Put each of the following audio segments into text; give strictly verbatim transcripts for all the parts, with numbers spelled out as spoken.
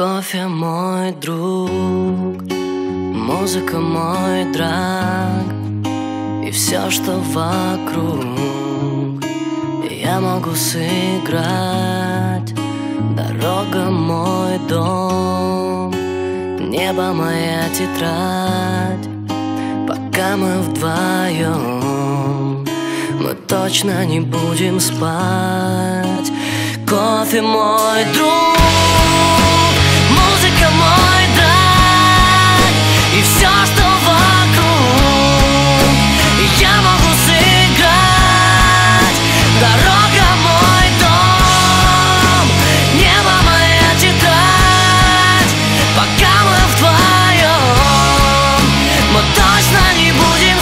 Кофе мой друг, музыка мой драг, и все, что вокруг, я могу сыграть. Дорога мой дом, небо моя тетрадь. Пока мы вдвоем, мы точно не будем спать. Кофе мой друг, музыка мой драг, и все, что вокруг, я могу сыграть. Дорога мой дом, небо моя тетрадь. Пока мы вдвоем, мы точно не будем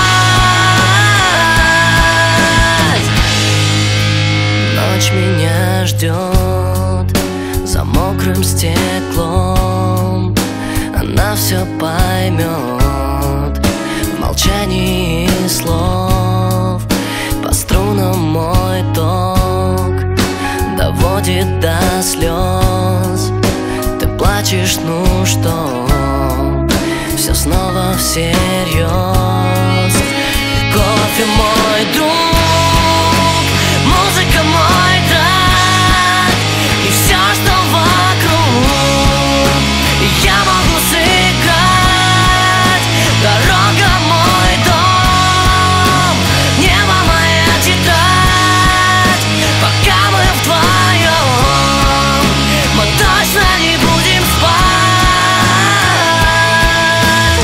спать. Ночь меня ждет за мокрым стеклом. Она все поймет в молчании слов. По струнам мой ток доводит до слез. Ты плачешь, ну что, все снова всерьез. Кофе мой друг, музыка мой драг, и все, что вокруг, я могу сыграть. Дорога мой дом, небо моя тетрадь. Пока мы вдвоем, мы точно не будем спать.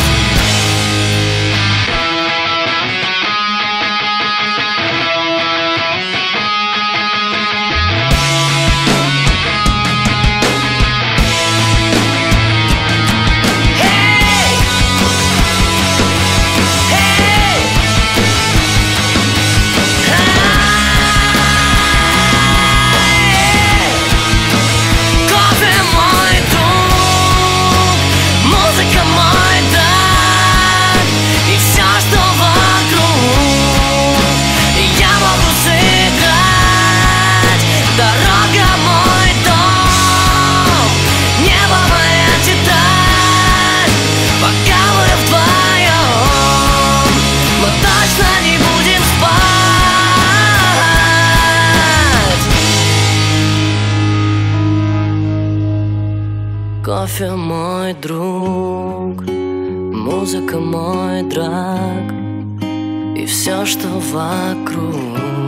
Кофе мой друг, музыка мой драг, и все, что вокруг.